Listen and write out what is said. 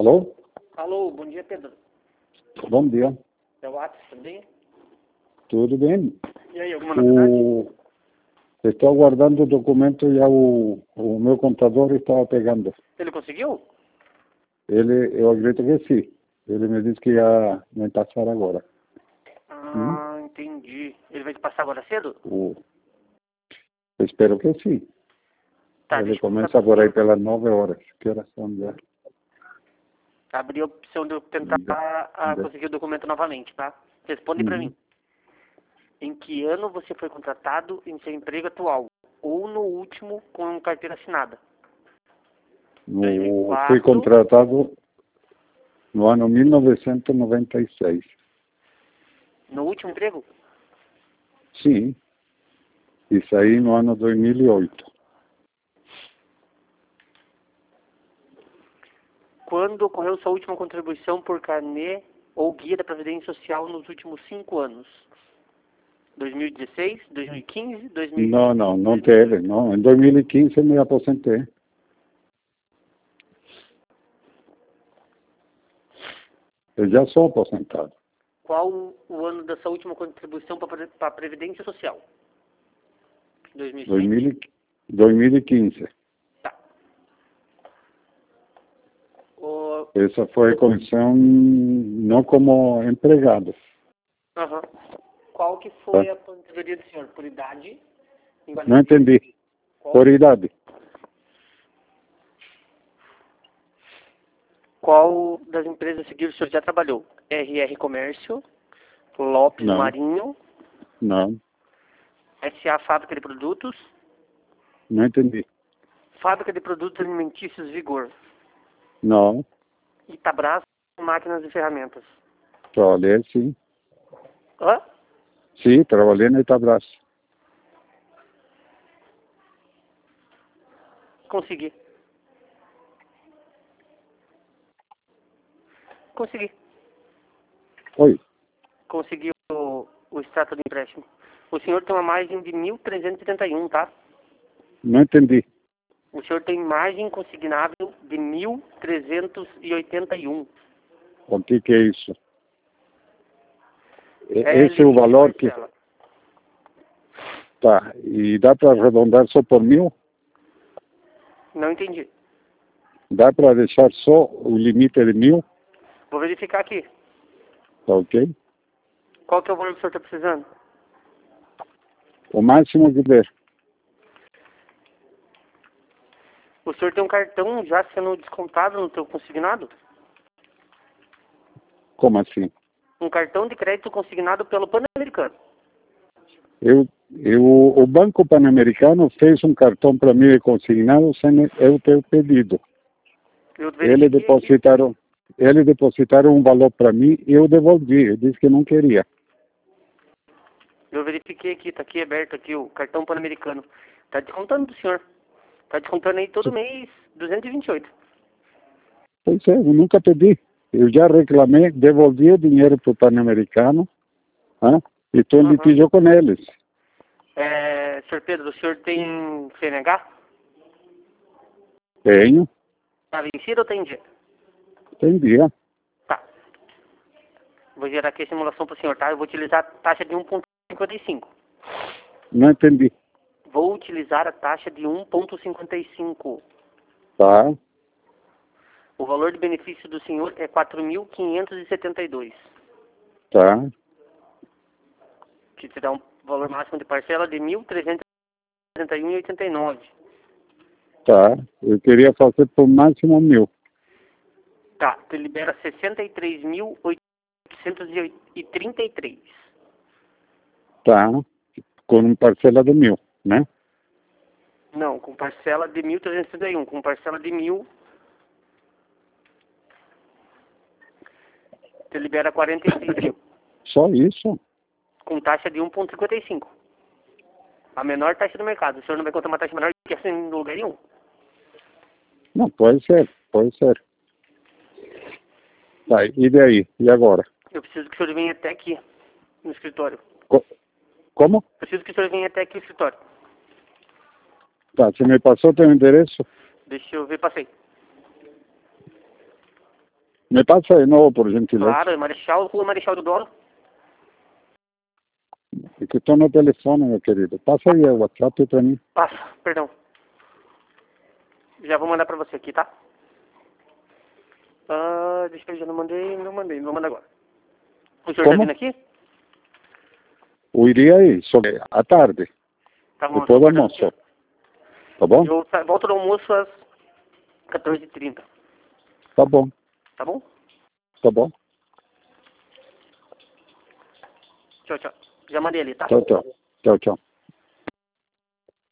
Alô? Alô, bom dia, Pedro. Bom dia. É o Atos, tudo bem? Tudo bem? E aí, alguma novidade? Estou aguardando o documento e o meu contador estava pegando. Ele conseguiu? Eu acredito que sim. Ele me disse que ia me passar agora. Entendi. Ele vai te passar agora cedo? Espero que sim. Tá, Ele deixa eu começa passar por aí pra você. pelas 9 horas. Que horas são já? Abrir a opção de eu tentar conseguir o documento novamente, tá? Responde pra mim. Em que ano você foi contratado em seu emprego atual? Ou no último com carteira assinada? Fui 2004. contratado no ano 1996. No último emprego? Sim. E saí no ano 2008. Quando ocorreu sua última contribuição por carnê ou guia da Previdência Social nos últimos 5 anos? 2016, 2015, 2020? Não teve. Não. Em 2015 eu me aposentei. Eu já sou aposentado. Qual o ano da sua última contribuição para a Previdência Social? 2007? 2015. Tá. Essa foi a condição não como empregado. Qual que foi a categoria do senhor? Por idade? Não entendi. Por idade. Qual das empresas a seguir o senhor já trabalhou? RR Comércio, Lopes Não. Marinho, Não. SA Fábrica de Produtos, Não entendi. Fábrica de Produtos Alimentícios Vigor, Não. Itabras Máquinas e Ferramentas. Trabalhei, sim. Hã? Sim, trabalhei na Itabras. Consegui. Oi. Consegui o extrato do empréstimo. O senhor tem uma margem de 1.371, tá? Não entendi. O senhor tem margem consignável de 1.381. O que é isso? Esse é o valor que... Tá. E dá para arredondar só por 1.000? Não entendi. Dá para deixar só o limite de 1.000? Vou verificar aqui. Tá ok? Qual que é o valor que o senhor está precisando? O máximo que der. O senhor tem um cartão já sendo descontado no seu consignado? Como assim? Um cartão de crédito consignado pelo Pan-Americano. O Banco Pan-Americano fez um cartão para mim consignado sem eu ter pedido. Eles depositaram um valor para mim e eu devolvi. Eu disse que não queria. Eu verifiquei aqui, tá aqui aberto aqui o cartão Pan-Americano. Tá descontando do senhor. Tá descontando aí todo mês 228. Pois é, eu nunca pedi. Eu já reclamei, devolvi o dinheiro para o Pan-Americano e estou em litígio com eles. Senhor Pedro, o senhor tem CNH? Tenho. Tá vencido ou tem dia? Tem dia. Tá. Vou gerar aqui a simulação para o senhor, tá? Eu vou utilizar a taxa de 1,55. Não entendi. Vou utilizar a taxa de 1,55. Tá. O valor de benefício do senhor é 4.572. Tá. Que te dá um valor máximo de parcela de 1.331,89. Tá. Eu queria fazer por máximo 1.000. Tá. Tu libera 63.833. Tá. Com parcela de 1.000, né? Não, com parcela de 1.331. Com parcela de 1.000, tu libera 46 mil. Só isso? Com taxa de 1,55. A menor taxa do mercado. O senhor não vai contar uma taxa menor que essa em lugar nenhum. Não, pode ser. Tá, e daí? E agora? Eu preciso que o senhor venha até aqui, no escritório. Como? Eu preciso que o senhor venha até aqui no escritório. Tá, você me passou teu endereço? Deixa eu ver, passei. Me passa de novo, por gentileza. Claro, é Marechal, Rua Marechal Deodoro. É que estou no telefone, meu querido. Passa aí o WhatsApp para mim. Passa, perdão. Já vou mandar pra você aqui, tá? Deixa eu ver, já não mandei, vou mandar agora. O senhor tá Como? vindo aqui? Eu iria aí, só que à tarde, Tá bom, depois do tô guardando almoço. aqui. Tá bom? Eu volto do almoço às 14h30, Tá bom, tá bom? tá bom. Tchau, tchau. Já mandei ali, tá? Tchau, tchau. Tchau, tchau.